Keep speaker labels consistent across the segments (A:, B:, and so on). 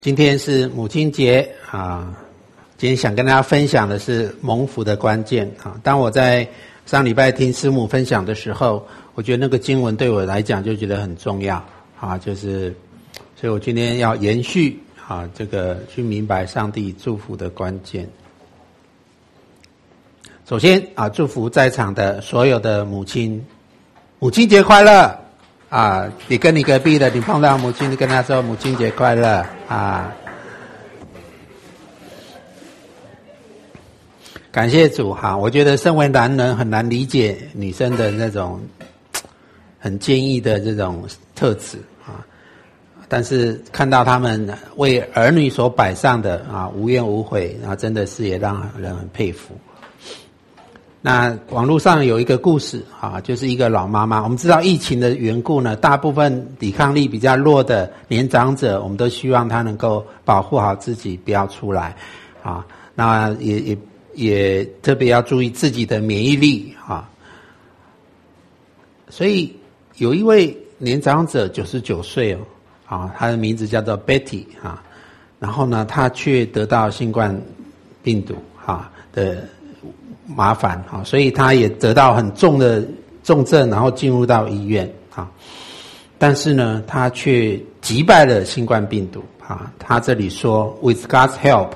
A: 今天是母亲节啊，今天想跟大家分享的是蒙福的关键啊。当我在上礼拜听师母分享的时候，我觉得那个经文对我来讲就觉得很重要啊，就是所以我今天要延续啊这个去明白上帝祝福的关键。首先啊，祝福在场的所有的母亲，母亲节快乐！啊，你跟你隔壁的，你碰到母亲，你跟她说母亲节快乐啊！感谢主哈，我觉得身为男人很难理解女生的那种很坚毅的这种特质啊，但是看到他们为儿女所摆上的啊无怨无悔，然后真的是也让人很佩服。那网络上有一个故事啊，就是一个老妈妈。我们知道疫情的缘故呢，大部分抵抗力比较弱的年长者，我们都希望他能够保护好自己，不要出来啊。那也特别要注意自己的免疫力啊。所以有一位年长者99岁啊，他的名字叫做 Betty 啊，然后呢，他却得到新冠病毒的麻烦啊，所以他也得到很重的重症，然后进入到医院啊。但是呢，他却击败了新冠病毒啊。他这里说 ，With God's help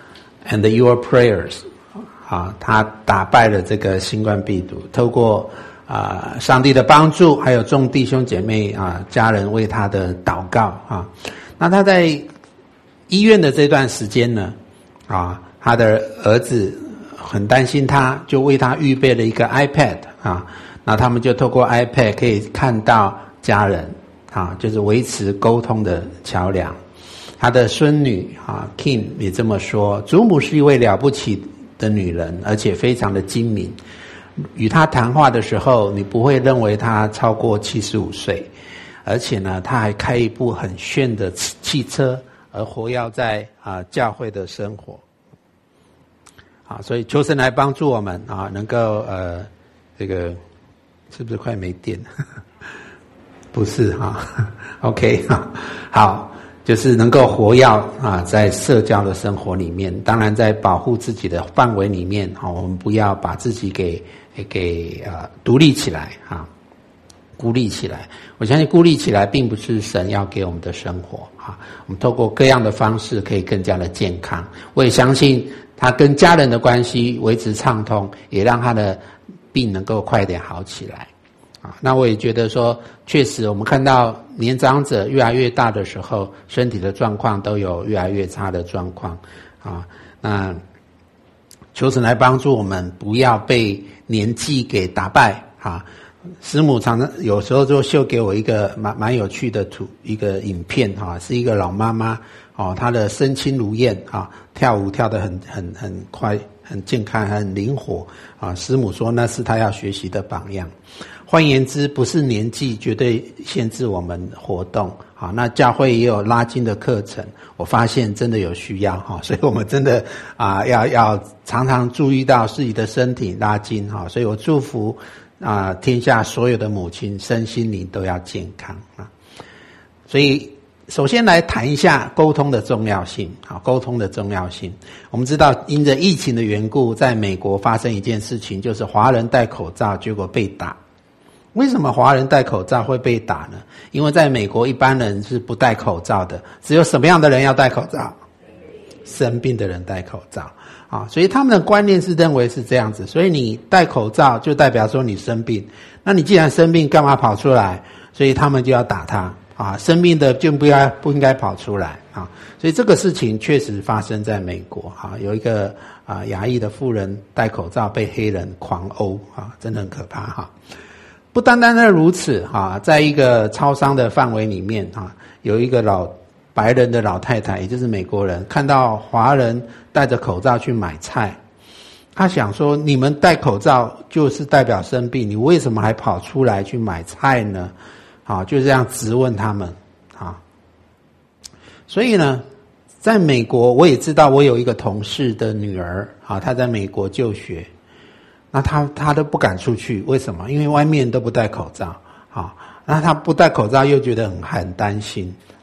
A: and your prayers 啊，他打败了这个新冠病毒，透过上帝的帮助，还有众弟兄姐妹啊家人为他的祷告啊。那他在医院的这段时间呢，啊，他的儿子很担心他，就为他预备了一个 iPad 啊，那他们就透过 iPad 可以看到家人啊，就是维持沟通的桥梁。他的孙女啊 Kim 也这么说，祖母是一位了不起的女人，而且非常的精明。与她谈话的时候，你不会认为她超过75岁，而且呢，她还开一部很炫的汽车，而活跃在教会的生活。啊，所以求神来帮助我们啊，能够这个是不是快没电？不是哈 ，OK 哈，好，就是能够活跃啊，在社交的生活里面，当然在保护自己的范围里面啊，我们不要把自己给独立起来啊，孤立起来。我相信孤立起来并不是神要给我们的生活啊，我们透过各样的方式可以更加的健康。我也相信他跟家人的关系维持畅通，也让他的病能够快点好起来啊。那我也觉得说，确实我们看到年长者越来越大的时候，身体的状况都有越来越差的状况啊。那求神来帮助我们，不要被年纪给打败啊。师母常常有时候就秀给我一个蛮有趣的一个影片哈，是一个老妈妈哦，她的身轻如燕啊，跳舞跳得很快，很健康，很灵活啊。师母说那是她要学习的榜样。换言之，不是年纪绝对限制我们活动啊。那教会也有拉筋的课程，我发现真的有需要哈，所以我们真的要常常注意到自己的身体拉筋哈。所以我祝福天下所有的母亲身心灵都要健康啊。所以首先来谈一下沟通的重要性啊，沟通的重要性。我们知道因着疫情的缘故，在美国发生一件事情，就是华人戴口罩结果被打。为什么华人戴口罩会被打呢？因为在美国一般人是不戴口罩的，只有什么样的人要戴口罩？生病的人戴口罩啊，所以他们的观念是认为是这样子，所以你戴口罩就代表说你生病，那你既然生病干嘛跑出来？所以他们就要打他啊，生病的就不应该跑出来啊，所以这个事情确实发生在美国啊，有一个亚裔的妇人戴口罩被黑人狂殴啊，真的很可怕哈。不单单的如此哈，在一个超商的范围里面哈，有一个白人的老太太，也就是美国人，看到华人戴着口罩去买菜，他想说你们戴口罩就是代表生病，你为什么还跑出来去买菜呢？啊，就这样质问他们啊。所以呢，在美国我也知道，我有一个同事的女儿啊，她在美国就学，那她都不敢出去，为什么？因为外面都不戴口罩啊。那她不戴口罩又觉得很担心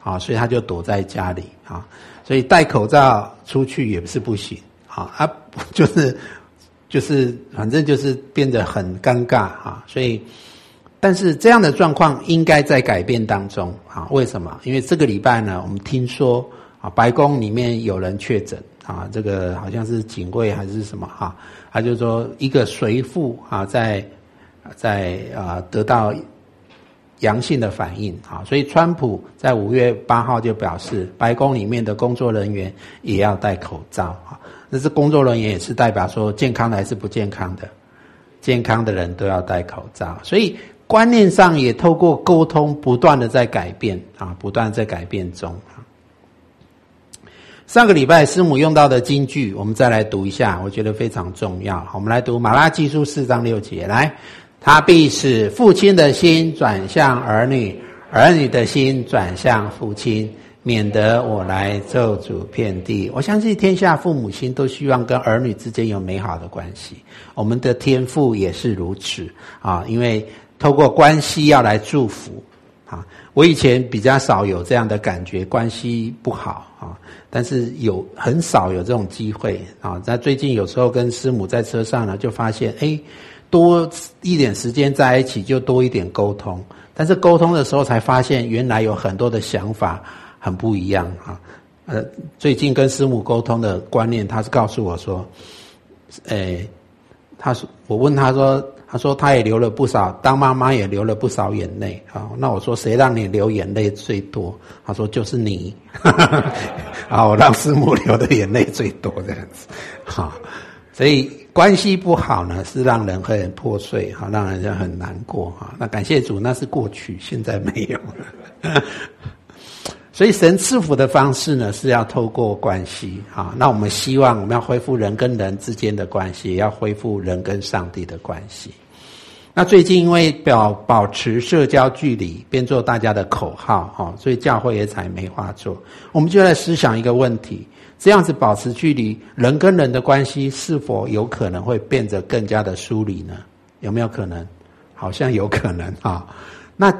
B: 啊，所以他就躲在家里啊，所以戴口罩出去也是不行啊，就是反正就是变得很尴尬啊，所以但是这样的状况应该在改变当中啊，为什么？因为这个礼拜呢，我们听说啊，白宫里面有人确诊啊，这个好像是警卫还是什么哈，他就说一个随扈啊，在得到阳性的反应啊，所以川普在5月8号就表示，白宫里面的工作人员也要戴口罩啊。那这工作人员也是代表说健康的还是不健康的，健康的人都要戴口罩，所以观念上也透过沟通不断的在改变啊，不断在改变中啊。上个礼拜师母用到的金句，我们再来读一下，我觉得非常重要。我们来读马拉基书4章6节，来，他必使父亲的心转向儿女，儿女的心转向父亲，免得我来咒诅遍地。我相信天下父母亲都希望跟儿女之间有美好的关系，我们的天父也是如此啊，因为透过关系要来祝福啊。我以前比较少有这样的感觉，关系不好啊，但是很少有这种机会啊。在最近有时候跟师母在车上呢，就发现多一点时间在一起就多一点沟通，但是沟通的时候才发现原来有很多的想法很不一样啊。最近跟师母沟通的观念，他是告诉我说，我问他说他也流了不少，当妈妈也流了不少眼泪啊。那我说谁让你流眼泪最多？他说就是你，啊，我让师母流的眼泪最多这样子，好，所以关系不好呢，是让人很破碎，好，让人家很难过哈。那感谢主，那是过去，现在没有了。所以神赐福的方式呢，是要透过关系啊。那我们希望我们要恢复人跟人之间的关系，也要恢复人跟上帝的关系。那最近因为保持社交距离变作大家的口号，所以教会也才没话做。我们就来思想一个问题，这样子保持距离，人跟人的关系是否有可能会变得更加的疏离呢？有没有可能？好像有可能啊。那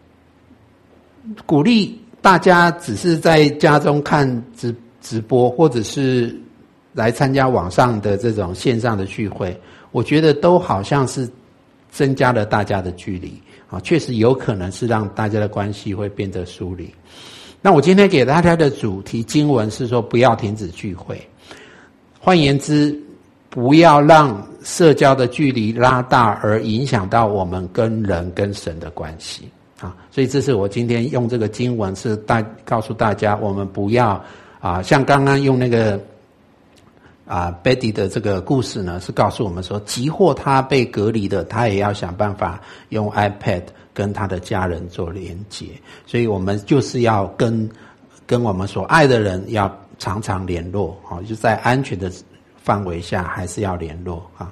B: 鼓励大家只是在家中看直播，或者是来参加网上的这种线上的聚会，我觉得都好像是增加了大家的距离啊，确实有可能是让大家的关系会变得疏离。那我今天给大家的主题经文是说，不要停止聚会，换言之，不要让社交的距离拉大而影响到我们跟人跟神的关系啊。所以这是我今天用这个经文是告诉大家，我们不要像刚刚用那个Betty 的这个故事呢，是告诉我们说，即或他被隔离的，他也要想办法用 iPad 跟他的家人做连结。所以我们就是要跟我们所爱的人要常常联络啊，就在安全的范围下还是要联络啊。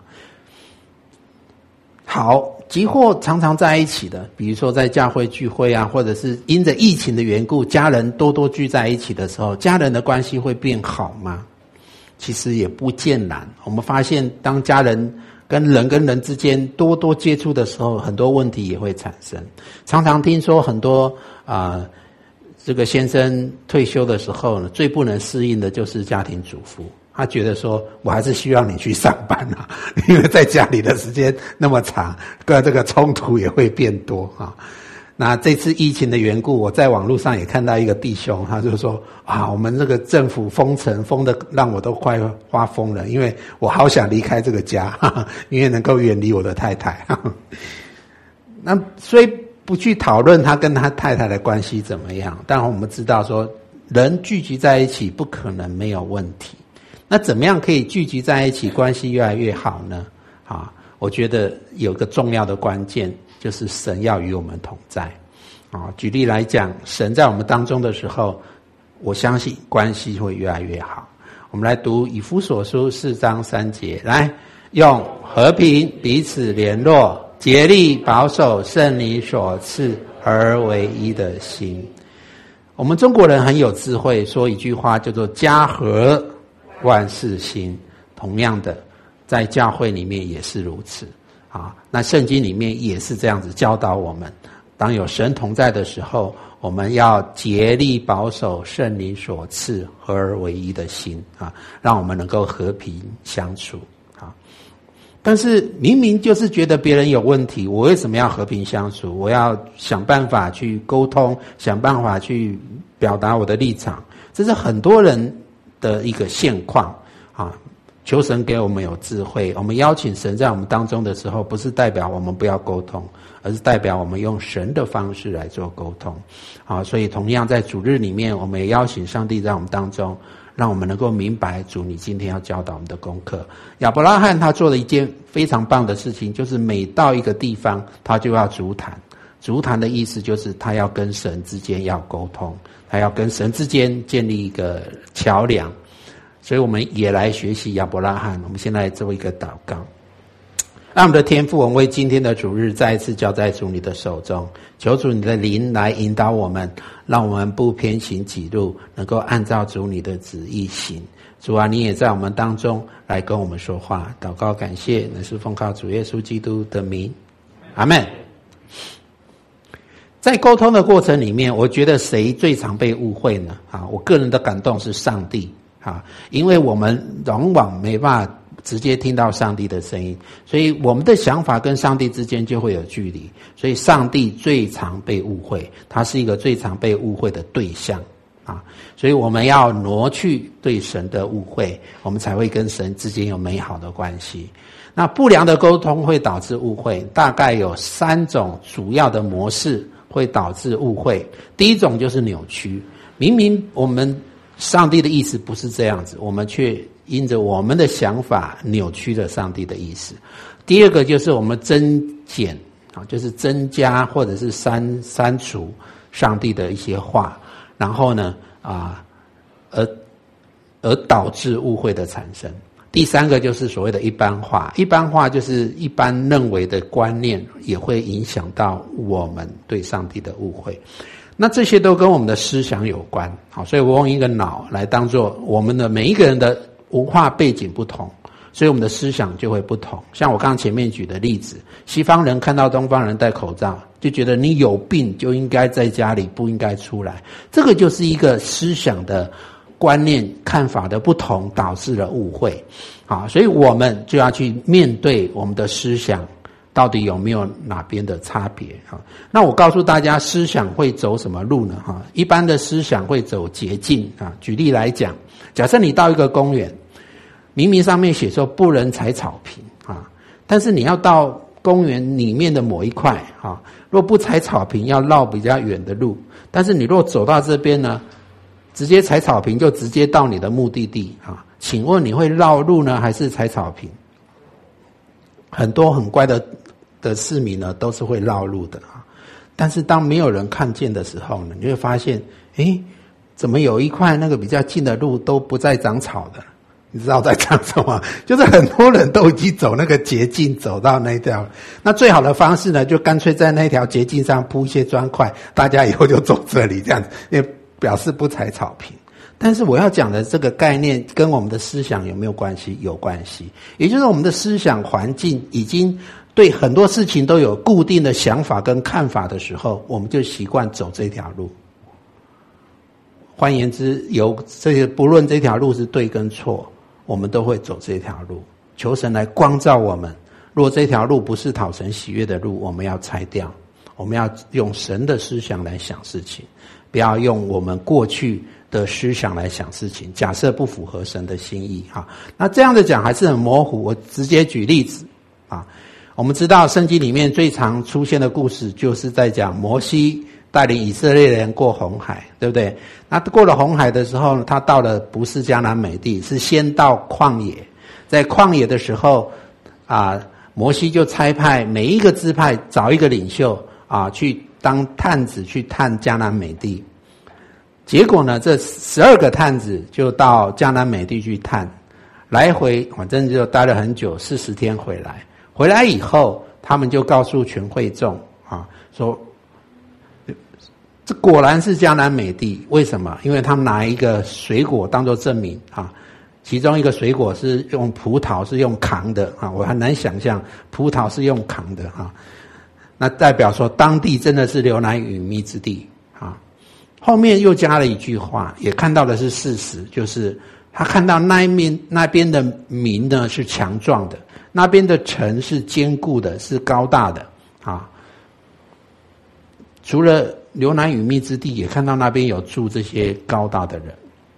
B: 好，即或常常在一起的，比如说在教会聚会啊，或者是因着疫情的缘故，家人多聚在一起的时候，家人的关系会变好吗？其实也不尽然。我们发现当家人跟人之间多接触的时候，很多问题也会产生。常常听说很多这个先生退休的时候呢，最不能适应的就是家庭主妇。他觉得说，我还是需要你去上班啊，因为在家里的时间那么长，跟这个冲突也会变多啊。那这次疫情的缘故，我在网络上也看到一个弟兄，他就说我们这个政府封城封的让我都快发疯了，因为我好想离开这个家，因为能够远离我的太太。那所以不去讨论他跟他太太的关系怎么样，但我们知道说，人聚集在一起不可能没有问题。那怎么样可以聚集在一起，关系越来越好呢？我觉得有个重要的关键，就是神要与我们同在。举例来讲，神在我们当中的时候，我相信关系会越来越好。我们来读以弗所书4章3节，来，用和平彼此联络，竭力保守圣灵所赐而为一的心。我们中国人很有智慧，说一句话叫做家和万事兴。同样的，在教会里面也是如此那圣经里面也是这样子教导我们，当有神同在的时候，
A: 我们要竭力保守圣灵所赐合而为一的心啊，让我们能够和平相处啊。但是明明就是觉得别人有问题，我为什么要和平相处？我要想办法去沟通，想办法去表达我的立场，这是很多人的一个现况啊。求神给我们有智慧，我们邀请神在我们当中的时候，不是代表我们不要沟通，而是代表我们用神的方式来做沟通。好，所以同样在主日里面，我们也邀请上帝在我们当中，让我们能够明白主你今天要教导我们的功课。亚伯拉罕他做了一件非常棒的事情，就是每到一个地方，他就要足坛。足坛的意思就是他要跟神之间要沟通，他要跟神之间建立一个桥梁。所以我们也来学习亚伯拉罕，我们先来做一个祷告。让我们的天父，我们为今天的主日再一次交在主你的手中，求主你的灵来引导我们，让我们不偏行己路，能够按照主你的旨意行。主啊，你也在我们当中来跟我们说话，祷告感谢，乃是奉靠主耶稣基督的名，阿们。在沟通的过程里面，我觉得谁最常被误会呢？我个人的感动是上帝。因为我们往往没办法直接听到上帝的声音，所以我们的想法跟上帝之间就会有距离，所以上帝最常被误会，他是一个最常被误会的对象啊。所以我们要挪去对神的误会，我们才会跟神之间有美好的关系。那不良的沟通会导致误会，大概有3种主要的模式会导致误会。第一种就是扭曲，明明我们上帝的意思不是这样子，我们却因着我们的想法扭曲了上帝的意思。第二个就是我们增减就是增加或者是删除上帝的一些话，然后呢而导致误会的产生。第三个就是所谓的一般化，一般化就是一般认为的观念也会影响到我们对上帝的误会。那这些都跟我们的思想有关，好，所以我用一个脑来当做我们的每一个人的文化背景不同，所以我们的思想就会不同。像我刚刚前面举的例子，西方人看到东方人戴口罩，就觉得你有病就应该在家里，不应该出来。这个就是一个思想的观念看法的不同导致了误会。好，所以我们就要去面对我们的思想到底有没有哪边的差别。那我告诉大家，思想会走什么路呢？一般的思想会走捷径。举例来讲，假设你到一个公园，明明上面写说不能踩草坪，但是你要到公园里面的某一块，若不踩草坪要绕比较远的路，但是你若走到这边呢，直接踩草坪就直接到你的目的地，请问你会绕路呢还是踩草坪？很多很乖的市民呢都是会绕路的，但是当没有人看见的时候呢，你会发现怎么有一块那个比较近的路都不再长草的？你知道在讲什么？就是很多人都已经走那个捷径走到那条，那最好的方式呢，就干脆在那条捷径上铺一些砖块，大家以后就走这里这样子，也表示不踩草坪。但是我要讲的这个概念跟我们的思想有没有关系？有关系。也就是我们的思想环境已经对很多事情都有固定的想法跟看法的时候，我们就习惯走这条路。换言之，有这些不论这条路是对跟错，我们都会走这条路。求神来光照我们，若这条路不是讨神喜悦的路，我们要拆掉，我们要用神的思想来想事情，不要用我们过去的思想来想事情，假设不符合神的心意。那这样的讲还是很模糊，我直接举例子。我们知道圣经里面最常出现的故事就是在讲摩西带领以色列人过红海，对不对？那过了红海的时候，他到了不是迦南美地，是先到旷野。在旷野的时候摩西就差派每一个支派找一个领袖去当探子去探迦南美地。结果呢，这12个探子就到迦南美地去探，来回反正就待了很久，40天回来。回来以后，他们就告诉全会众说这果然是迦南美地。为什么？因为他们拿一个水果当作证明其中一个水果是用葡萄是用扛的我很难想象葡萄是用扛的那代表说当地真的是流奶与蜜之地后面又加了一句话，也看到的是事实，就是他看到那边的民呢是强壮的，那边的城是坚固的，是高大的啊。除了流奶与蜜之地，也看到那边有住这些高大的人。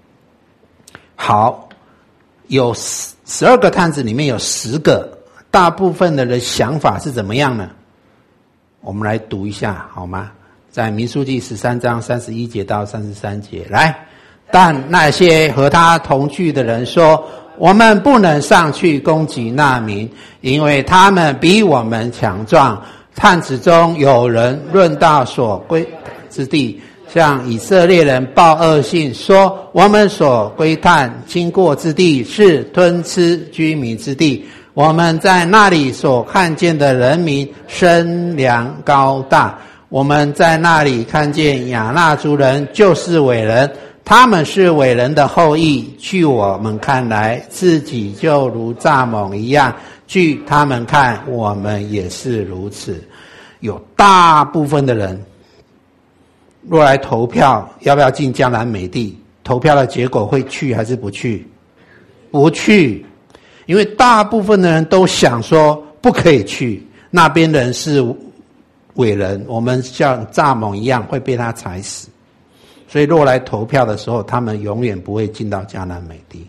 A: 好，有12个探子里面有10个，大部分的人想法是怎么样呢？我们来读一下好吗？在民数记13章31节到33节，来。但那些和他同去的人说，我们不能上去攻击那民，因为他们比我们强壮。探子中有人论到所归之地，向以色列人报恶信，说我们所归探经过之地是吞吃居民之地，我们在那里所看见的人民身量高大，我们在那里看见亚衲族人就是伟人，他们是伟人的后裔，据我们看来自己就如蚱蜢一样，据他们看我们也是如此。有大部分的人若来投票要不要进迦南美地，投票的结果会去还是不去？不去，因为大部分的人都想说不可以去，那边的人是伟人，我们像蚱蜢一样会被他踩死，所以若来投票的时候，他们永远不会进到迦南美地。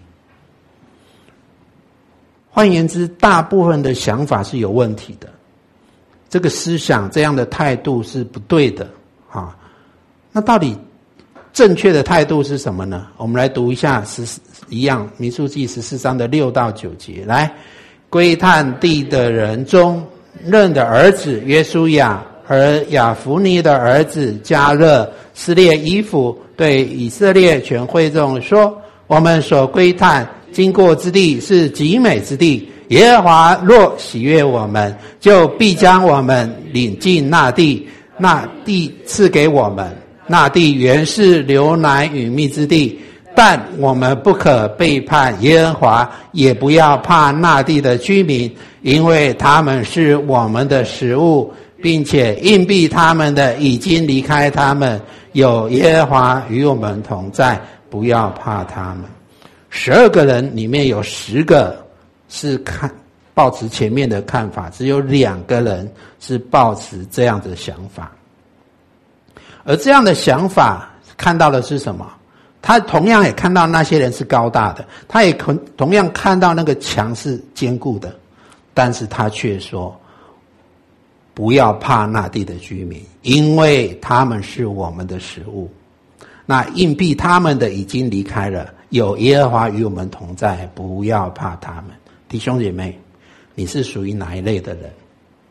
A: 换言之，大部分的想法是有问题的，这个思想这样的态度是不对的啊。那到底正确的态度是什么呢？我们来读一下一样民数记14章的6到9节。来，归探地的人中，嫩的儿子约书亚和亚弗尼的儿子迦勒撕裂衣服，对以色列全会众说，我们所归探经过之地是极美之地，耶和华若喜悦我们，就必将我们领进那地，那地赐给我们，那地原是流奶与蜜之地，但我们不可背叛耶和华，也不要怕那地的居民，因为他们是我们的食物，并且硬币他们的已经离开他们，有耶和华与我们同在，不要怕他们。12个人里面有10个是抱持前面的看法，只有2个人是抱持这样的想法。而这样的想法看到的是什么？他同样也看到那些人是高大的，他也同样看到那个墙是坚固的，但是他却说不要怕那地的居民，因为他们是我们的食物，那硬币他们的已经离开了，有耶和华与我们同在，不要怕他们。弟兄姐妹，你是属于哪一类的人？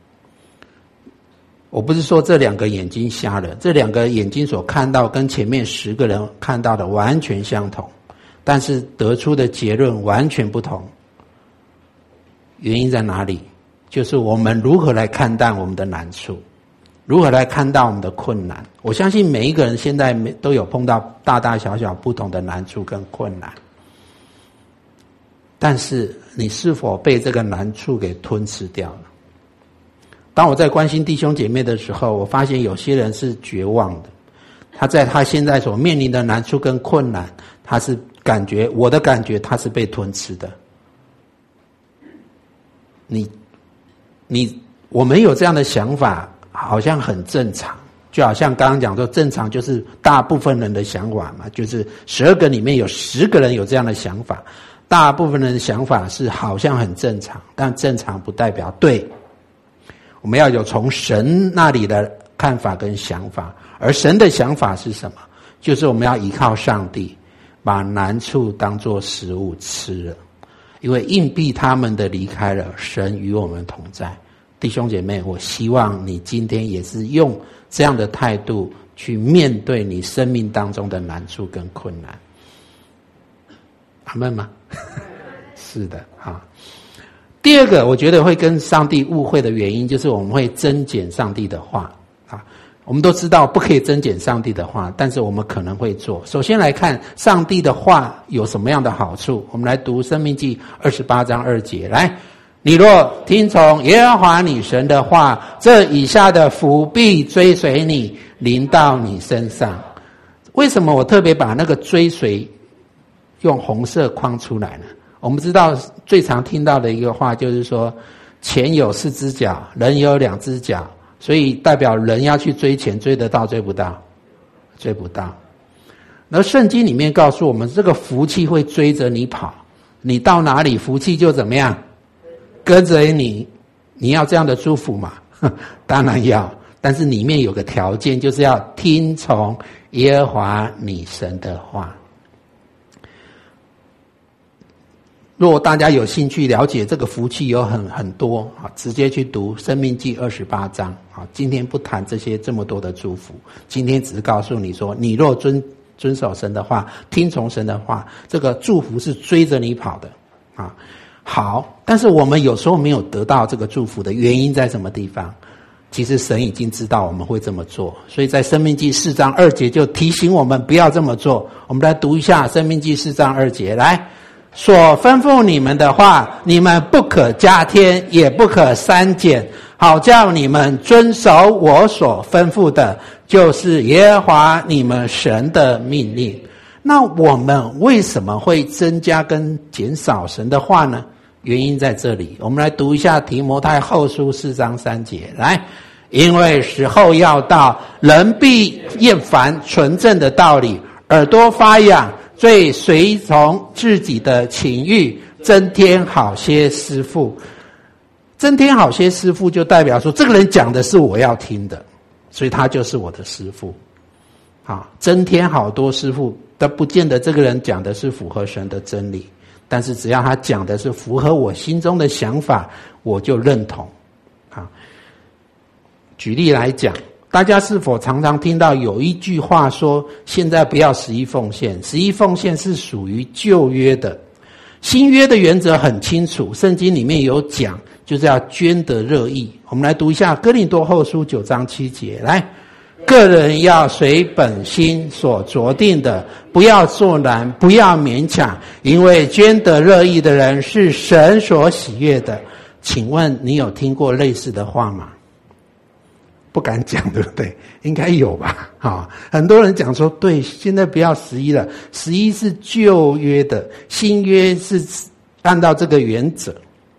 A: 我不是说这2个眼睛瞎了，这2个眼睛所看到跟前面10个人看到的完全相同，但是得出的结论完全不同。原因在哪里？就是我们如何来看待我们的难处，如何来看待我们的困难。我相信每一个人现在都有碰到大大小小不同的难处跟困难，但是你是否被这个难处给吞吃掉了？当我在关心弟兄姐妹的时候，我发现有些人是绝望的，他在他现在所面临的难处跟困难，他是我的感觉他是被吞吃的。我们有这样的想法好像很正常，就好像刚刚讲说正常就是大部分人的想法嘛，就是12个里面有10个人有这样的想法，大部分人的想法是好像很正常，但正常不代表对。我们要有从神那里的看法跟想法，而神的想法是什么？就是我们要依靠上帝，把难处当作食物吃了，因为硬币他们的离开了，神与我们同在。弟兄姐妹，我希望你今天也是用这样的态度去面对你生命当中的难处跟困难。阿们吗？是的啊。第二个我觉得会跟上帝误会的原因，就是我们会增减上帝的话啊。我们都知道不可以增减上帝的话，但是我们可能会做。首先来看上帝的话有什么样的好处，我们来读申命记28章2节。来，你若听从耶和华你神的话，这以下的福必追随你，临到你身上。
B: 为什么我特别把那个追随用红色框出来呢？我们知道最常听到的一个话就是说，钱有4只脚，人有2只脚，所以代表人要去追钱，追得到追不到？追不到。而圣经里面告诉我们，这个福气会追着你跑，你到哪里福气就怎么样跟着你。你要这样的祝福吗？当然要，但是里面有个条件，就是要听从耶和华你神的话。如果大家有兴趣了解这个福气有很多，直接去读申命记28章。今天不谈这么多的祝福，今天只是告诉你说，你若遵守神的话，听从神的话，这个祝福是追着你跑的。好，但是我们有时候没有得到这个祝福的原因在什么地方？其实神已经知道我们会这么做，所以在申命记4章2节就提醒我们不要这么做。我们来读一下申命记4章2节，来，所吩咐你们的话，你们不可加添，也不可删减，好叫你们遵守我所吩咐的，就是耶和华你们神的命令。那我们为什么会增加跟减少神的话呢？原因在这里，我们来读一下提摩太后书4章3节，来，因为时候要到，人必厌烦纯正的道理，耳朵发痒，最随从自己的情欲，增添好些师傅。增添好些师傅就代表说，这个人讲的是我要听的，所以他就是我的师傅。增添好多师傅，但不见得这个人讲的是符合神的真理，但是只要他讲的是符合我心中的想法，我就认同。举例来讲，大家是否常常听到有一句话说，现在不要11奉献，11奉献是属于旧约的，新约的原则很清楚，圣经里面有讲，就是要捐得乐意。我们来读一下哥林多后书9章7节，来，个人要随本心所酌定的，不要作难，不要勉强，因为捐得乐意的人是神所喜悦的。请问你有听过类似的话吗？不敢讲，对不对？应该有吧。很多人讲说，对，现在不要11了，11是旧约的，新约是按照这个原则。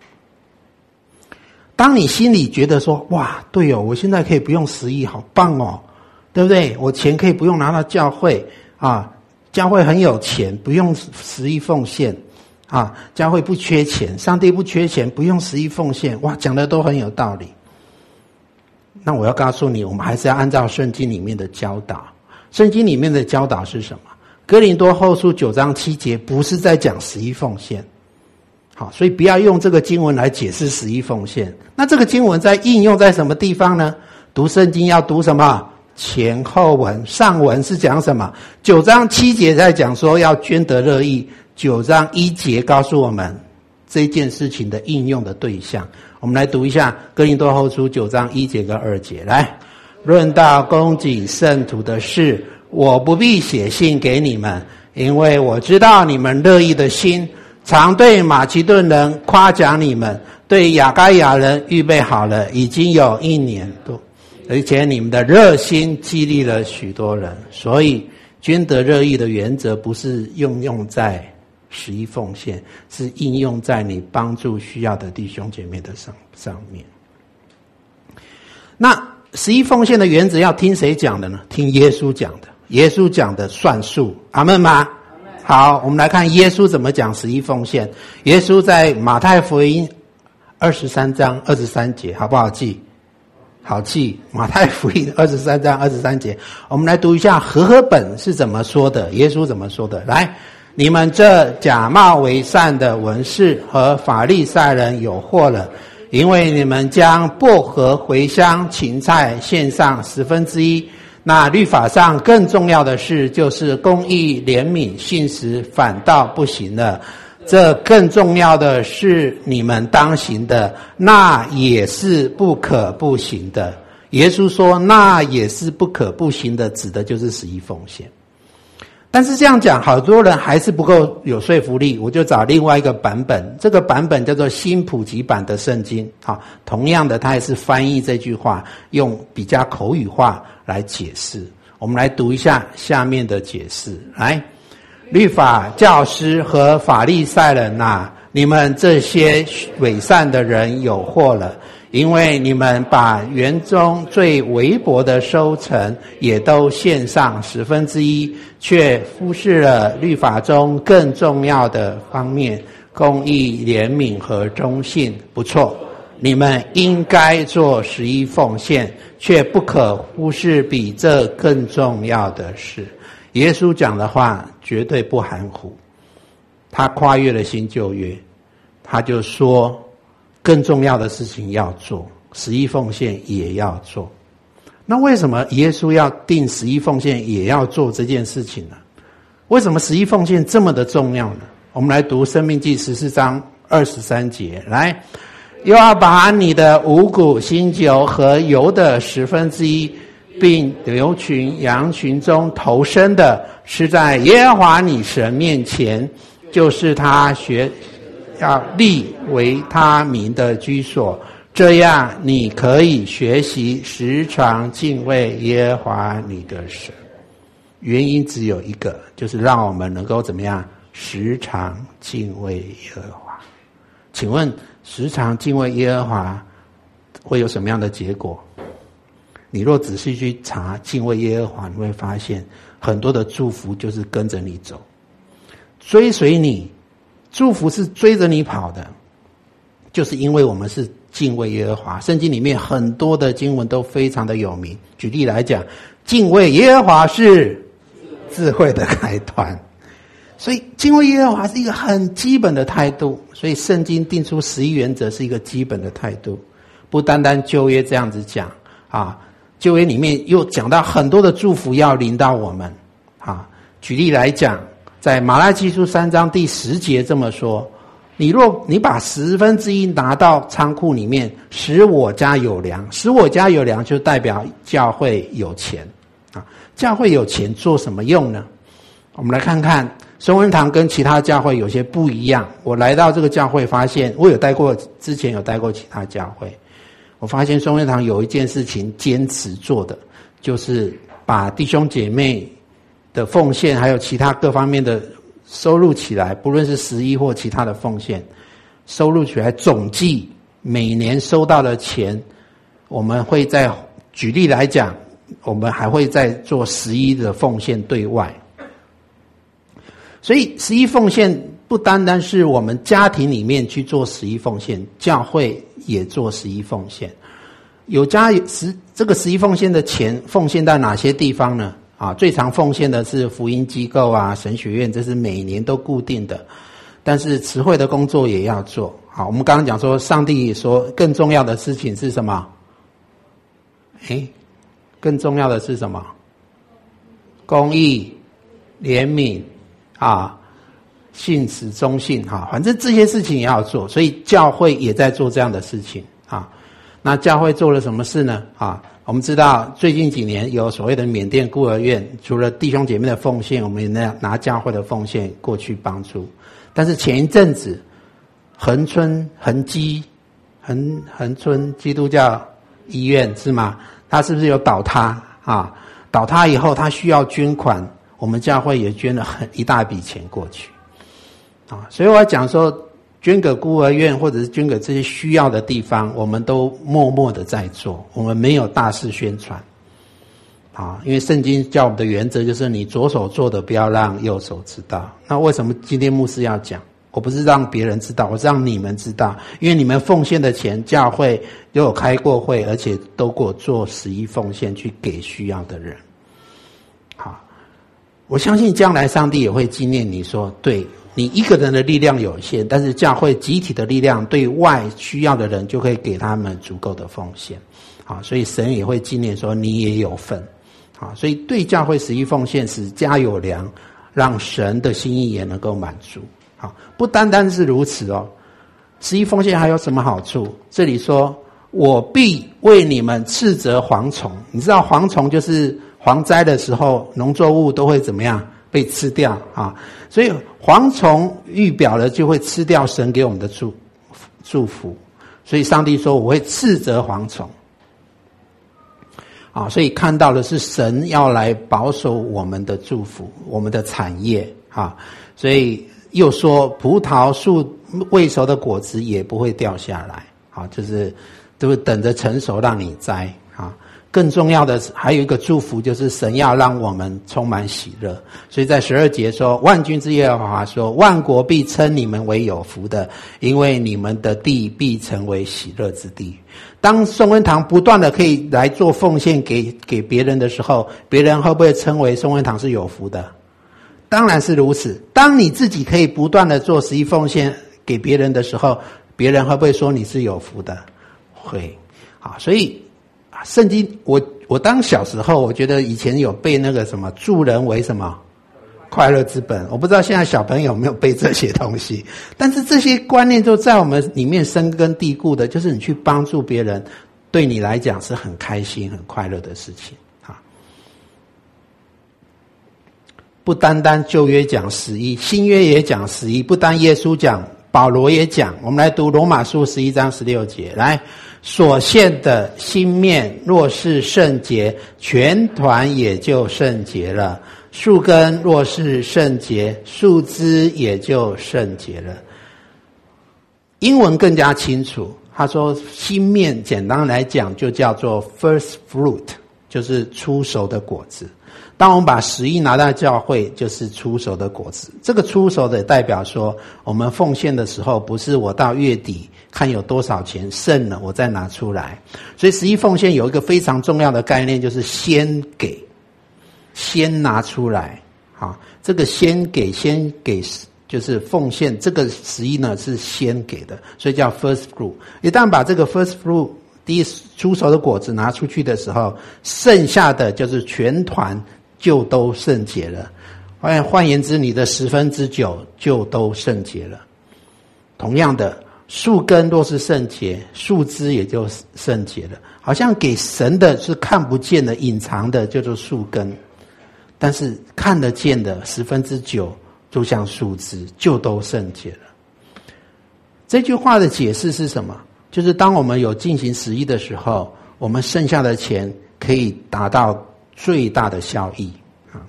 B: 当你心里觉得说，哇，对哦，我现在可以不用11，好棒哦，对不对？我钱可以不用拿到教会教会很有钱，不用11奉献教会不缺钱，上帝不缺钱，不用11奉献，哇，讲的都很有道理。那我要告诉你，我们还是要按照圣经里面的教导。圣经里面的教导是什么？哥林多后书9章7节不是在讲11奉献。好，所以不要用这个经文来解释11奉献。那这个经文在应用在什么地方呢？读圣经要读什么？前后文。上文是讲什么？9章7节在讲说要捐得乐意，9章1节告诉我们这件事情的应用的对象。我们来读一下哥林多后书9章1节跟2节，来，论到供给圣徒的事，我不必写信给你们，因为我知道你们乐意的心，常对马其顿人夸奖你们，对亚该亚人预备好了，已经有1年多，而且你们的热心激励了许多人。所以捐得乐意的原则不是应用在11奉献，是应用在你帮助需要的弟兄姐妹的上面。那11奉献的原则要听谁讲的呢？听耶稣讲的，耶稣讲的算数，阿们吗？好，我们来看耶稣怎么讲11奉献。耶稣在马太福音23章23节，好不好记？好记，马太福音23章23节。我们来读一下和合本是怎么说的，耶稣怎么说的。来，你们这假冒为善的文士和法利赛人有祸了，因为你们将薄荷、茴香、芹菜献上1/10，那律法上更重要的事就是公义、怜悯、信实，反倒不行了。这更重要的是你们当行的，那也是不可不行的。耶稣说那也是不可不行的，指的就是11奉献。但是这样讲，好多人还是不够有说服力，我就找另外一个版本，这个版本叫做新普及版的圣经。同样的，它也是翻译这句话，用比较口语化来解释。
A: 我们来读一下下面的解释。来，律法教师和法利赛人啊，你们这些伪善的人有祸了，因为你们把园中最微薄的收成也都献上1/10，却忽视了律法中更重要的方面，公义、怜悯和忠信。不错，你们应该做11奉献，却不可忽视比这更重要的事。耶稣讲的话绝对不含糊，他跨越了新旧约，他就说更重要的事情要做，11奉献也要做。那为什么耶稣要定11奉献也要做这件事情呢？为什么11奉献这么的重要呢？我们来读申命记14章23节。来，又要把你的五谷、新酒和油的1/10，并牛群、羊群中头生的，吃在耶和华你神面前，就是他要立为他名的居所，这样你可以学习时常敬畏耶和华你的神。原因只有一个，就是让我们能够怎么样？时常敬畏耶和华。请问时常敬畏耶和华会有什么样的结果？你若仔细去查敬畏耶和华，你会发现很多的祝福就是跟着你走，追随你，祝福是追着你跑的，就是因为我们是敬畏耶和华。圣经里面很多的经文都非常的有名。举例来讲，敬畏耶和华是智慧的开端，所以敬畏耶和华是一个很基本的态度。所以圣经定出11原则是一个基本的态度，不单单旧约这样子讲啊，旧约里面又讲到很多的祝福要临到我们啊。举例来讲，在马拉基书3章第10节这么说，你把1/10拿到仓库里面，使我家有粮。使我家有粮就代表教会有钱啊。教会有钱做什么用呢？我们来看看松恩堂跟其他教会有些不一样。我来到这个教会发现，我之前有待过其他教会，我发现松恩堂有一件事情坚持做的，就是把弟兄姐妹的奉献还有其他各方面的收入起来，不论是11或其他的奉献，收入起来总计每年收到的钱，我们会在举例来讲，我们还会再做11的奉献对外。所以11奉献不单单是我们家庭里面去做11奉献，教会也做11奉献。这个11奉献的钱奉献到哪些地方呢？最常奉献的是福音机构啊、神学院，这是每年都固定的。但是慈会的工作也要做。好，我们刚刚讲说，上帝说更重要的事情是什么？更重要的是什么？公义、怜悯信实、忠信反正这些事情也要做，所以教会也在做这样的事情那教会做了什么事呢？我们知道最近几年有所谓的缅甸孤儿院，除了弟兄姐妹的奉献，我们也拿教会的奉献过去帮助。但是前一阵子恒春基督教医院是吗？它是不是有倒塌倒塌以后它需要捐款，我们教会也捐了一大笔钱过去所以我要讲说，捐给孤儿院或者是捐给这些需要的地方，我们都默默的在做，我们没有大肆宣传因为圣经教我们的原则就是你左手做的不要让右手知道。那为什么今天牧师要讲？我不是让别人知道，我是让你们知道，因为你们奉献的钱教会都有开过会，而且都给我做11奉献去给需要的人我相信将来上帝也会纪念你说，对，你一个人的力量有限，但是教会集体的力量对外需要的人就可以给他们足够的奉献所以神也会纪念说你也有份所以对教会11奉献，使家有粮，让神的心意也能够满足不单单是如此11奉献还有什么好处？这里说我必为你们斥责蝗虫。你知道蝗虫就是蝗灾的时候农作物都会怎么样？被吃掉所以蝗虫预表了就会吃掉神给我们的祝福。所以上帝说我会斥责蝗虫。 啊，所以看到的是神要来保守我们的祝福，我们的产业啊，所以又说葡萄树未熟的果子也不会掉下来，啊，就是都等着成熟让你摘啊。更重要的还有一个祝福，就是神要让我们充满喜乐。所以在12节说，万军之耶和华说，万国必称你们为有福的，因为你们的地必成为喜乐之地。当宋恩堂不断的可以来做奉献给别人的时候，别人会不会称为宋恩堂是有福的？当然是如此。当你自己可以不断的做十一奉献给别人的时候，别人会不会说你是有福的？会。好，所以圣经我当小时候，我觉得以前有背那个什么助人为什么快乐之本，我不知道现在小朋友有没有背这些东西，但是这些观念就在我们里面深根蒂固的，就是你去帮助别人，对你来讲是很开心很快乐的事情啊。不单单旧约讲11，新约也讲11，不单耶稣讲，保罗也讲。我们来读罗马书11章16节，来，所献的新面若是圣洁，全团也就圣洁了；树根若是圣洁，树枝也就圣洁了。英文更加清楚，他说新面简单来讲就叫做 first fruit， 就是初熟的果子。当我们把11拿到教会，就是初熟的果子。这个初熟的也代表说，我们奉献的时候，不是我到月底看有多少钱剩了，我再拿出来。所以11奉献有一个非常重要的概念，就是先给，先拿出来。好，这个先给就是奉献，这个11呢是先给的，所以叫 first fruit。一旦把这个 first fruit 第一出熟的果子拿出去的时候，剩下的就是全团就都圣洁了。换言之，你的9%就都圣洁了。同样的，树根若是圣洁，树枝也就圣洁了。好像给神的是看不见的、隐藏的，叫做树根，但是看得见的9%就像树枝，就都圣洁了。这句话的解释是什么？就是当我们有进行11的时候，我们剩下的钱可以达到最大的效益啊。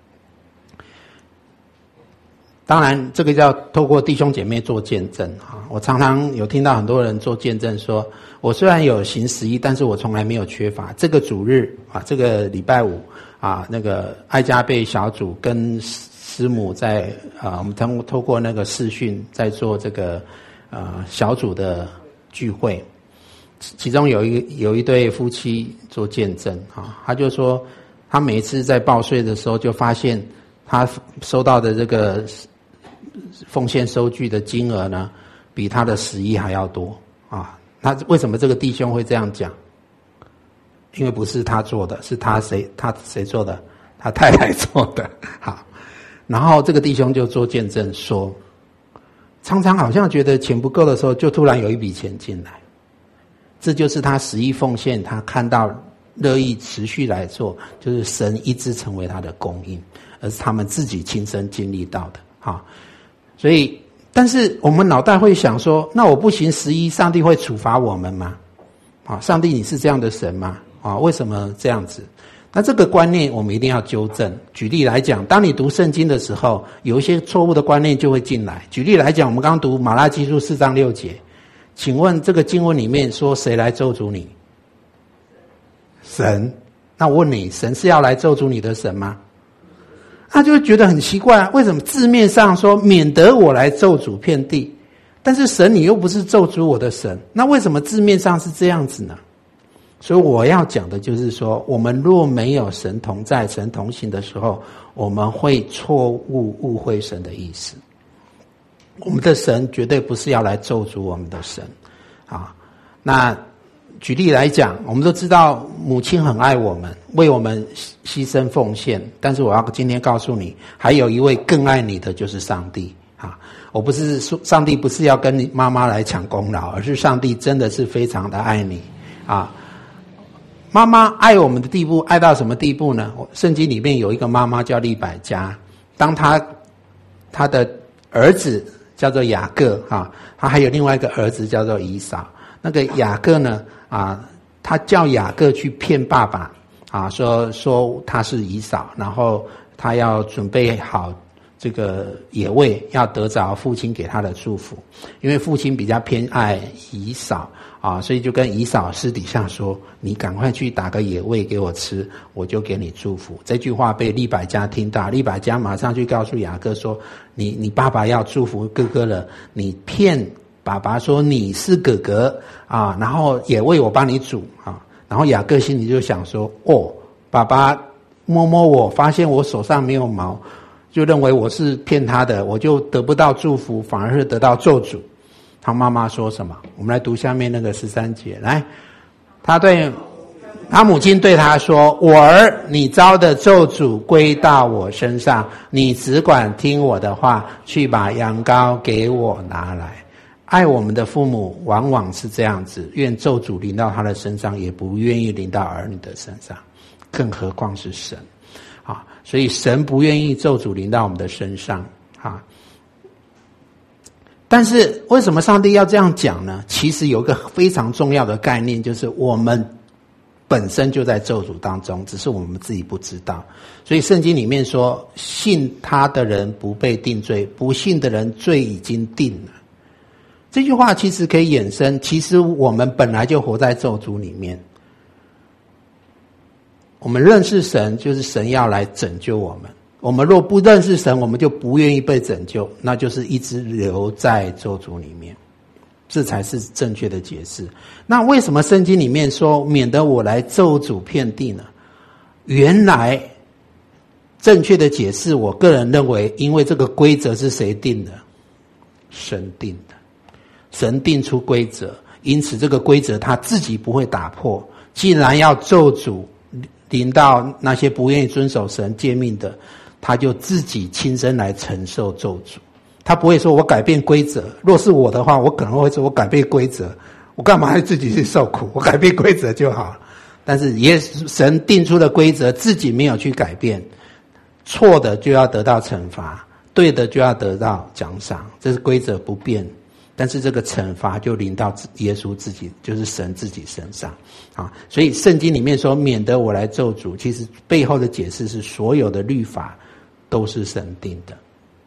A: 当然这个要透过弟兄姐妹做见证啊。我常常有听到很多人做见证说，我虽然有行11，但是我从来没有缺乏。这个主日啊，这个礼拜五啊，那个爱加倍小组跟师母在我们透过那个视讯在做这个小组的聚会，其中有一对夫妻做见证啊，他就说他每一次在报税的时候，就发现他收到的这个奉献收据的金额呢，比他的11还要多啊。他为什么这个弟兄会这样讲？因为不是他做的，是他谁做的？他太太做的。好，然后这个弟兄就做见证说，常常好像觉得钱不够的时候，就突然有一笔钱进来，这就是他11奉献，他看到乐意持续来做，就是神一直成为他的供应，而是他们自己亲身经历到的。好，所以但是我们脑袋会想说，那我不行11，上帝会处罚我们吗？啊，上帝你是这样的神吗？啊，为什么这样子？那这个观念我们一定要纠正。举例来讲，当你读圣经的时候，有一些错误的观念就会进来。举例来讲，我们刚刚读马拉基书4章6节，请问这个经文里面说谁来咒诅你？神。那我问你，神是要来咒诅你的神吗？他就会觉得很奇怪，为什么字面上说免得我来咒诅遍地，但是神你又不是咒诅我的神，那为什么字面上是这样子呢？所以我要讲的就是说，我们若没有神同在、神同行的时候，我们会错误误会神的意思。我们的神绝对不是要来咒诅我们的神啊。那举例来讲，我们都知道母亲很爱我们，为我们牺牲奉献，但是我要今天告诉你，还有一位更爱你的，就是上帝啊。我不是说上帝不是要跟你妈妈来抢功劳，而是上帝真的是非常的爱你啊。妈妈爱我们的地步，爱到什么地步呢？圣经里面有一个妈妈叫利百加，当她的儿子叫做雅各啊，他还有另外一个儿子叫做以扫。那个雅各呢他叫雅各去骗爸爸，
B: 说他是以扫，然后他要准备好这个野味，要得着父亲给他的祝福，因为父亲比较偏爱以扫所以就跟以扫私底下说，你赶快去打个野味给我吃，我就给你祝福。这句话被利百加听到，利百加马上去告诉雅各说，你爸爸要祝福哥哥了，你骗爸爸说你是哥哥然后野味我帮你煮然后雅各心里就想说，爸爸摸摸我，发现我手上没有毛，就认为我是骗他的，我就得不到祝福，反而是得到咒诅。他妈妈说什么？我们来读下面那个13节。来，他母亲对他说，我儿，你遭的咒诅归到我身上，你只管听我的话，去把羊羔给我拿来。爱我们的父母往往是这样子，愿咒诅临到他的身上，也不愿意临到儿女的身上，更何况是神所以神不愿意咒诅临到我们的身上但是为什么上帝要这样讲呢？其实有一个非常重要的概念，就是我们本身就在咒诅当中，只是我们自己不知道。所以圣经里面说，信他的人不被定罪，不信的人罪已经定了。这句话其实可以衍生，其实我们本来就活在咒诅里面。我们认识神，就是神要来拯救我们。我们若不认识神，我们就不愿意被拯救，那就是一直留在咒诅里面。这才是正确的解释。那为什么圣经里面说免得我来咒诅遍地呢？原来正确的解释，我个人认为，因为这个规则是谁定的？神定的。神定出规则，因此这个规则他自己不会打破。既然要咒诅临到那些不愿意遵守神诫命的，他就自己亲身来承受咒诅。他不会说我改变规则，若是我的话，我可能会说我改变规则，我干嘛要自己去受苦？我改变规则就好了。但是神定出的规则自己没有去改变，错的就要得到惩罚，对的就要得到奖赏，这是规则不变。但是这个惩罚就临到耶稣自己，就是神自己身上所以圣经里面说免得我来咒诅，其实背后的解释是所有的律法都是神定的。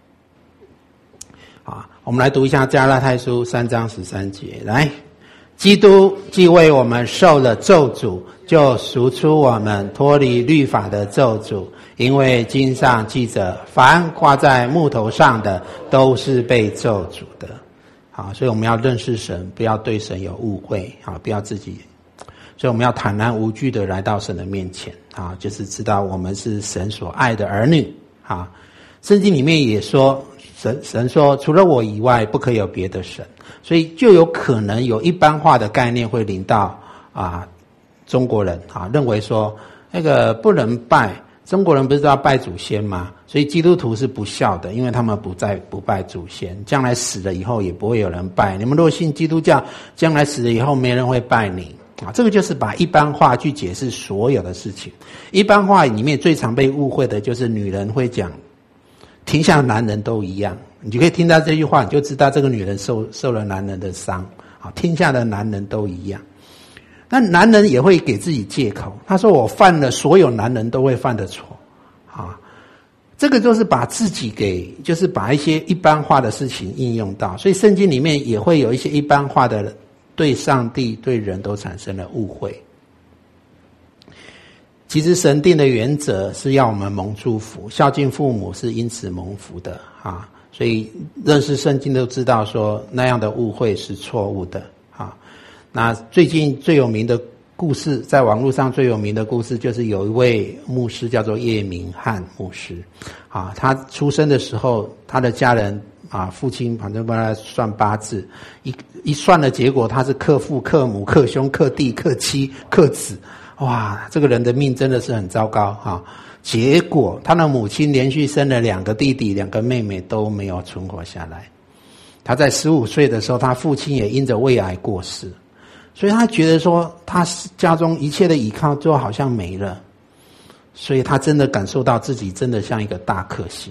B: 我们来读一下加拉太书3章13节。来，基督既为我们受了咒诅，就赎出我们脱离律法的咒诅，因为经上记着，凡挂在木头上的都是被咒诅的。所以我们要认识神，不要对神有误会不要自己，所以我们要坦然无惧的来到神的面前就是知道我们是神所爱的儿女圣经里面也说，神说除了我以外不可以有别的神，所以就有可能有一般化的概念会临到中国人认为说那个不能拜，中国人不是都要拜祖先吗？所以基督徒是不孝的，因为他们不拜祖先，将来死了以后也不会有人拜。你们若信基督教，将来死了以后没人会拜你这个就是把一般化去解释所有的事情。一般化里面最常被误会的就是女人会讲天下男人都一样，你就可以听到这句话，你就知道这个女人受了男人的伤天下的男人都一样。那男人也会给自己借口，他说我犯了所有男人都会犯的错这个就是把自己就是把一些一般化的事情应用到，所以圣经里面也会有一些一般化的对上帝对人都产生了误会。其实神定的原则是要我们蒙祝福，孝敬父母是因此蒙福的所以认识圣经都知道说那样的误会是错误的那最近最有名的故事，在网络上最有名的故事就是有一位牧师叫做叶明翰牧师他出生的时候他的家人父亲反正帮他算八字，一算的结果他是克父克母克兄克弟克妻克子，哇，这个人的命真的是很糟糕结果他的母亲连续生了2个弟弟2个妹妹都没有存活下来。他在15岁的时候，他父亲也因着胃癌过世，所以他觉得说他家中一切的依靠就好像没了，所以他真的感受到自己真的像一个大克星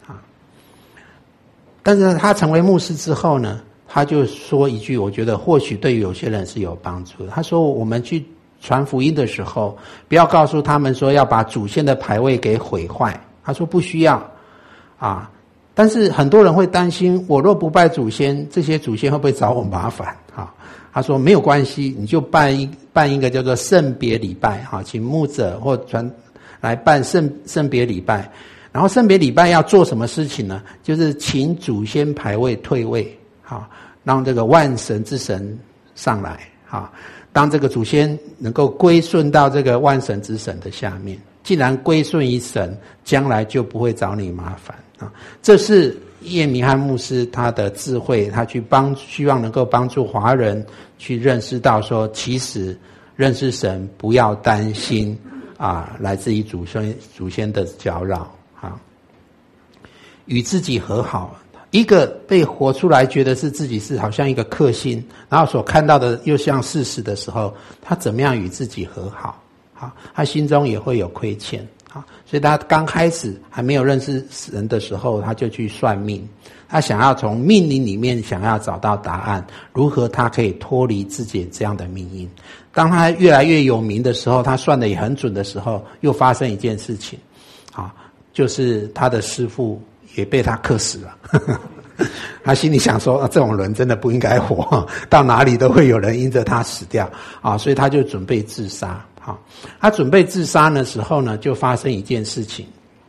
B: 但是他成为牧师之后呢，他就说一句我觉得或许对于有些人是有帮助的。他说我们去传福音的时候，不要告诉他们说要把祖先的牌位给毁坏。他说不需要啊，但是很多人会担心，我若不拜祖先，这些祖先会不会找我麻烦啊？他说没有关系，你就办一个叫做圣别礼拜啊，请牧者或来办圣别礼拜。然后圣别礼拜要做什么事情呢？就是请祖先牌位退位，好，让这个万神之神上来，好，当这个祖先能够归顺到这个万神之神的下面。既然归顺于神，将来就不会找你麻烦啊。这是叶明翰牧师他的智慧，他去希望能够帮助华人去认识到说，其实认识神不要担心啊，来自于祖先的搅扰。与自己和好，一个被活出来觉得是自己是好像一个克星，然后所看到的又像事实的时候，他怎么样与自己和好？他心中也会有亏欠，所以他刚开始还没有认识神的时候，他就去算命，他想要从命理里面想要找到答案，如何他可以脱离自己这样的命运。当他越来越有名的时候，他算得也很准的时候，又发生一件事情，就是他的师父也被他克死了他心里想说，这种人真的不应该活，到哪里都会有人因着他死掉啊，所以他就准备自杀。他准备自杀的时候呢，就发生一件事情，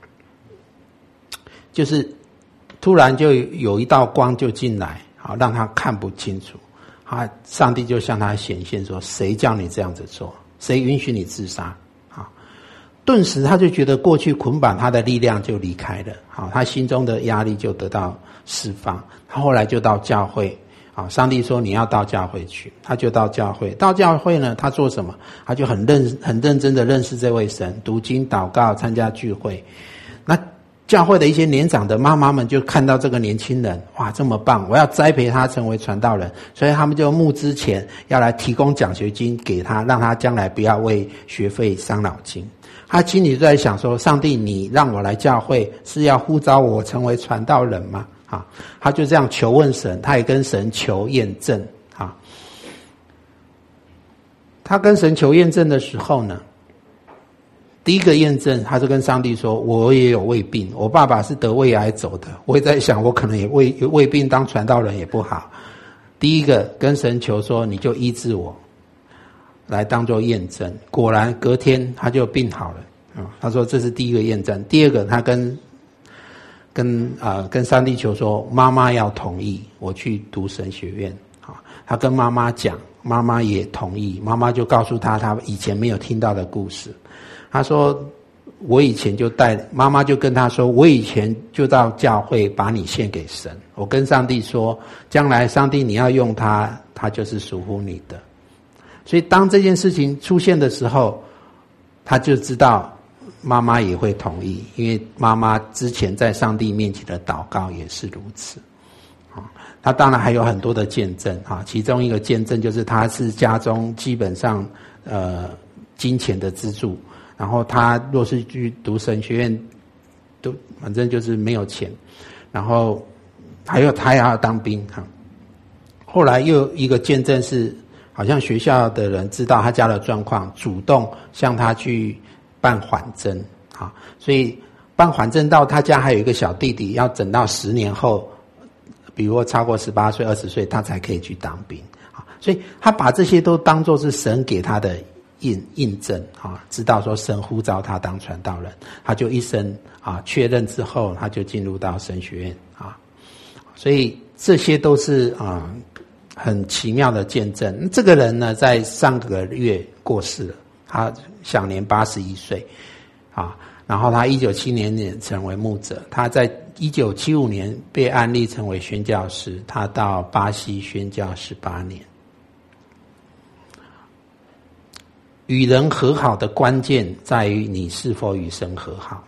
B: 就是突然就有一道光就进来，让他看不清楚。上帝就向他显现说，谁叫你这样子做？谁允许你自杀？顿时他就觉得过去捆绑他的力量就离开了，他心中的压力就得到释放。他后来就到教会，上帝说你要到教会去，他就到教会。到教会呢，他做什么？他就很认真的认识这位神，读经祷告，参加聚会。那教会的一些年长的妈妈们就看到这个年轻人，哇，这么棒，我要栽培他成为传道人，所以他们就募资钱要来提供奖学金给他，让他将来不要为学费伤脑筋。他心里就在想说，上帝你让我来教会是要呼召我成为传道人吗？他就这样求问神，他也跟神求验证。他跟神求验证的时候呢，第一个验证，他就跟上帝说，我也有胃病，我爸爸是得胃癌走的，我也在想我可能也胃病当传道人也不好。第一个跟神求说，你就医治我，来当作验证。果然隔天他就病好了。他说这是第一个验证。第二个，他跟上帝求说，妈妈要同意我去读神学院。他跟妈妈讲，妈妈也同意。妈妈就告诉他以前没有听到的故事。他说我以前妈妈就跟他说，我以前就到教会把你献给神，我跟上帝说，将来上帝你要用他就是属乎你的。所以当这件事情出现的时候，他就知道妈妈也会同意，因为妈妈之前在上帝面前的祷告也是如此。他当然还有很多的见证，其中一个见证就是他是家中基本上金钱的资助，然后他若是去读神学院，都反正就是没有钱，然后他也要当兵。后来又有一个见证是，好像学校的人知道他家的状况，主动向他去办缓征，所以办缓征到他家还有一个小弟弟，要等到10年后，比如超过18岁、20岁，他才可以去当兵。所以他把这些都当作是神给他的印证，知道说神呼召他当传道人，他就一生确认之后，他就进入到神学院。所以这些都是很奇妙的见证。这个人呢，在上个月过世了，他享年81岁然后他1970年成为牧者，他在1975年被安立成为宣教师，他到巴西宣教18年。与人和好的关键在于你是否与神和好。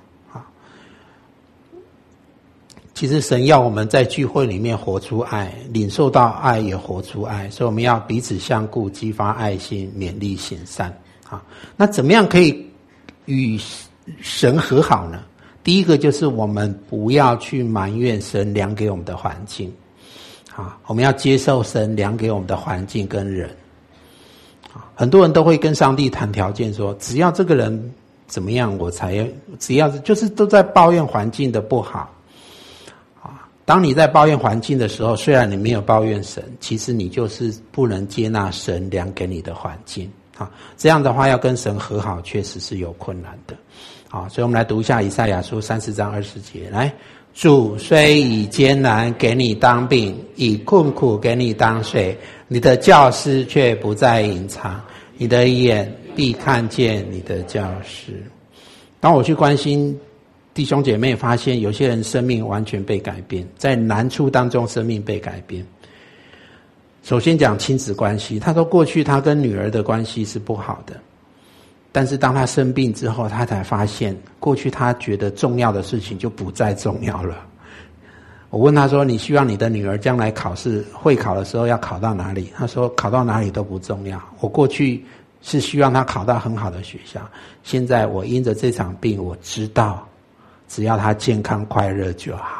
B: 其实神要我们在聚会里面活出爱，领受到爱也活出爱，所以我们要彼此相顾，激发爱心，勉励行善。那怎么样可以与神和好呢？第一个就是我们不要去埋怨神量给我们的环境，我们要接受神量给我们的环境跟人。 很多人都会跟上帝谈条件说，只要这个人怎么样我才，只要就是都在抱怨环境的不好。当你在抱怨环境的时候，虽然你没有抱怨神，其实你就是不能接纳神量给你的环境。这样的话要跟神和好确实是有困难的。所以我们来读一下以赛亚书30章20节，来，主虽以艰难给你当病，以困苦给你当睡，你的教师却不再隐藏，你的眼必看见你的教师。当我去关心弟兄姐妹，发现有些人生命完全被改变，在难处当中生命被改变。首先讲亲子关系，他说过去他跟女儿的关系是不好的，但是当他生病之后，他才发现过去他觉得重要的事情就不再重要了。我问他说，你希望你的女儿将来考试会考的时候要考到哪里？他说考到哪里都不重要，我过去是希望他考到很好的学校，现在我因着这场病，我知道只要他健康快乐就好。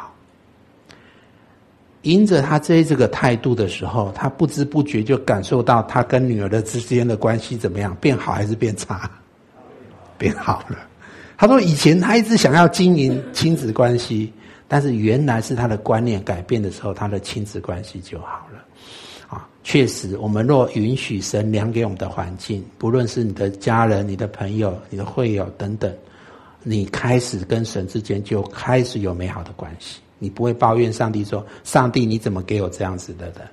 B: 因着他这个态度的时候，他不知不觉就感受到他跟女儿的之间的关系怎么样，变好还是变差？变好了。他说以前他一直想要经营亲子关系，但是原来是他的观念改变的时候，他的亲子关系就好了。确实我们若允许神量给我们的环境，不论是你的家人、你的朋友、你的会友等等，你开始跟神之间就开始有美好的关系，你不会抱怨上帝说，上帝你怎么给我这样子的人。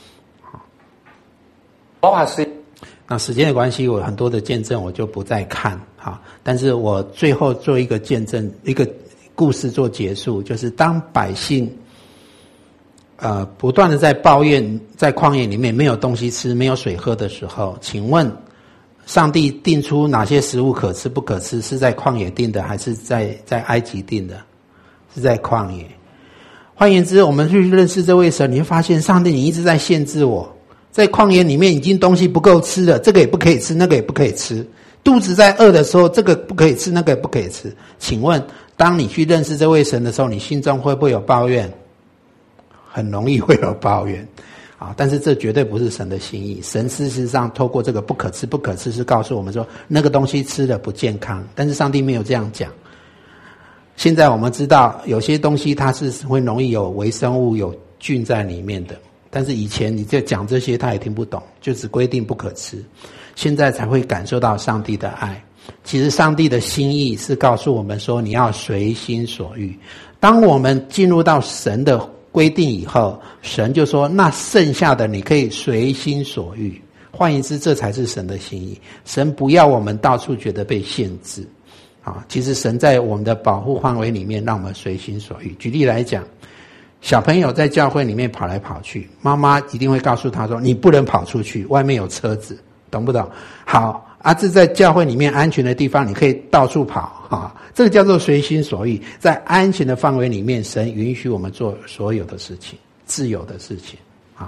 B: 那时间的关系，我很多的见证我就不再看，但是我最后做一个见证，一个故事做结束，就是当百姓不断的在抱怨在旷野里面没有东西吃，没有水喝的时候，请问上帝定出哪些食物可吃不可吃，是在旷野定的还是在埃及定的？是在旷野。换言之，我们去认识这位神，你会发现上帝你一直在限制我，在旷野里面已经东西不够吃了，这个也不可以吃，那个也不可以吃，肚子在饿的时候，这个不可以吃，那个也不可以吃。请问当你去认识这位神的时候，你心中会不会有抱怨？很容易会有抱怨。但是这绝对不是神的心意。神事实上透过这个不可吃不可吃是告诉我们说那个东西吃了不健康，但是上帝没有这样讲。现在我们知道有些东西它是会容易有微生物有菌在里面的，但是以前你就讲这些他也听不懂，就只规定不可吃。现在才会感受到上帝的爱。其实上帝的心意是告诉我们说你要随心所欲。当我们进入到神的规定以后，神就说那剩下的你可以随心所欲。换言之，这才是神的心意。神不要我们到处觉得被限制。其实神在我们的保护范围里面让我们随心所欲。举例来讲，小朋友在教会里面跑来跑去，妈妈一定会告诉他说你不能跑出去，外面有车子，懂不懂？好，这在教会里面安全的地方你可以到处跑，这个叫做随心所欲。在安全的范围里面，神允许我们做所有的事情，自由的事情。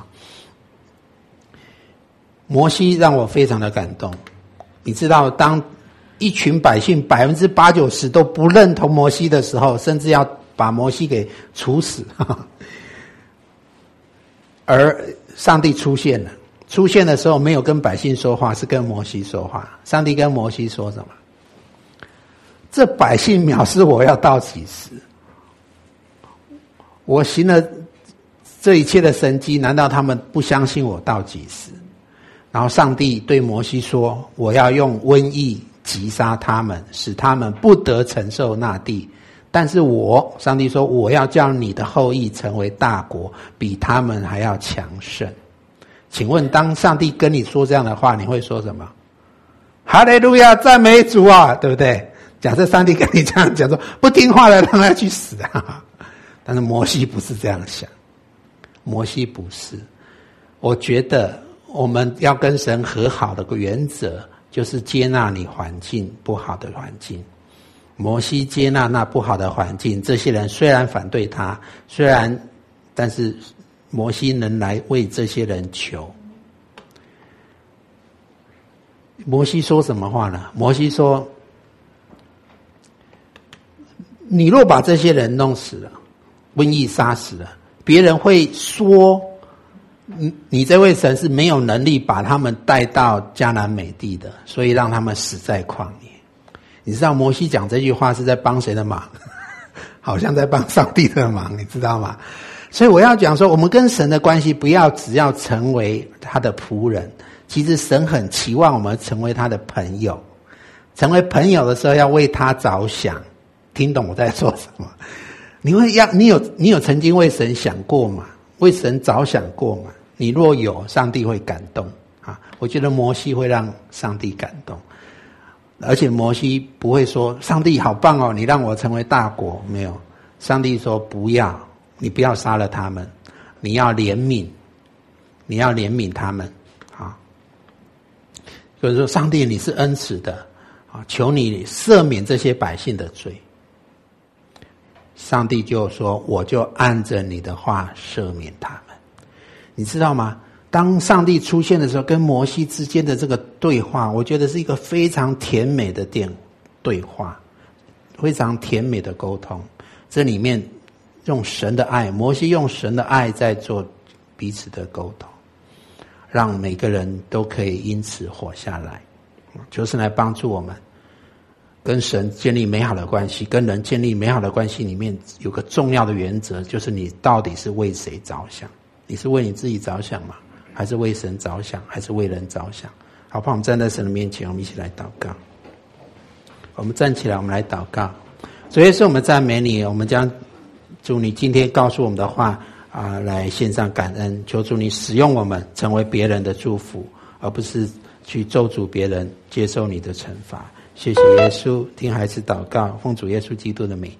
B: 摩西让我非常的感动。你知道当一群百姓80%-90%都不认同摩西的时候，甚至要把摩西给处死，而上帝出现了。出现的时候没有跟百姓说话，是跟摩西说话。上帝跟摩西说什么？这百姓藐视我要到几时？我行了这一切的神迹，难道他们不相信我到几时？然后上帝对摩西说，我要用瘟疫击杀他们，使他们不得承受那地。但是上帝说，我要叫你的后裔成为大国，比他们还要强盛。请问当上帝跟你说这样的话，你会说什么？哈利路亚，赞美主啊，对不对？假设上帝跟你这样讲说，不听话的让他去死啊。但是摩西不是这样想，摩西不是。我觉得我们要跟神和好的原则就是接纳你环境不好的环境。摩西接纳那不好的环境，这些人虽然反对他，但是摩西能来为这些人求。摩西说什么话呢？摩西说，你若把这些人弄死了，瘟疫杀死了，别人会说你这位神是没有能力把他们带到迦南美地的，所以让他们死在旷野。你知道摩西讲这句话是在帮谁的忙？好像在帮上帝的忙，你知道吗？所以我要讲说，我们跟神的关系不要只要成为他的仆人，其实神很期望我们成为他的朋友。成为朋友的时候要为他着想，听懂我在说什么？你有曾经为神想过吗？为神着想过吗？你若有，上帝会感动啊！我觉得摩西会让上帝感动，而且摩西不会说上帝好棒哦，你让我成为大国，没有。上帝说不要，你不要杀了他们，你要怜悯他们啊！就是说，上帝你是恩慈的啊，求你赦免这些百姓的罪。上帝就说，我就按着你的话赦免他们。你知道吗？当上帝出现的时候，跟摩西之间的这个对话，我觉得是一个非常甜美的对话，非常甜美的沟通。这里面用神的爱，摩西用神的爱在做彼此的沟通，让每个人都可以因此活下来。就是来帮助我们跟神建立美好的关系，跟人建立美好的关系里面有个重要的原则，就是你到底是为谁着想？你是为你自己着想吗？还是为神着想？还是为人着想？好不好？我们站在神的面前，我们一起来祷告。我们站起来，我们来祷告。主耶稣，我们赞美你，我们将主你今天告诉我们的话来献上感恩，求主你使用我们成为别人的祝福，而不是去咒诅别人，接受你的惩罚。谢谢耶稣，听孩子祷告，奉主耶稣基督的名。